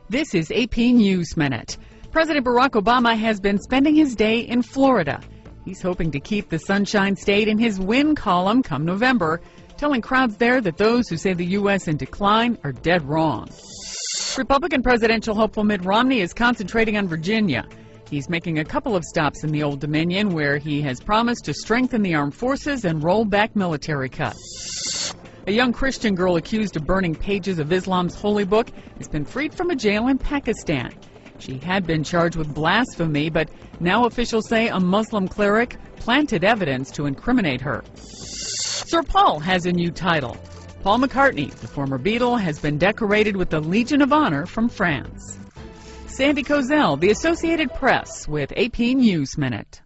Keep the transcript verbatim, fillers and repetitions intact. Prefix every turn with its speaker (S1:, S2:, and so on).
S1: This is A P News Minute. President Barack Obama has been spending his day in Florida. He's hoping to keep the Sunshine State in his win column come November, telling crowds there that those who say the U S in decline are dead wrong. Republican presidential hopeful Mitt Romney is concentrating on Virginia. He's making a couple of stops in the Old Dominion where he has promised to strengthen the armed forces and roll back military cuts. A young Christian girl accused of burning pages of Islam's holy book has been freed from a jail in Pakistan. She had been charged with blasphemy, but now officials say a Muslim cleric planted evidence to incriminate her. Sir Paul has a new title. Paul McCartney, the former Beatle, has been decorated with the Legion of Honor from France. Sandy Kozel, The Associated Press, with A P News Minute.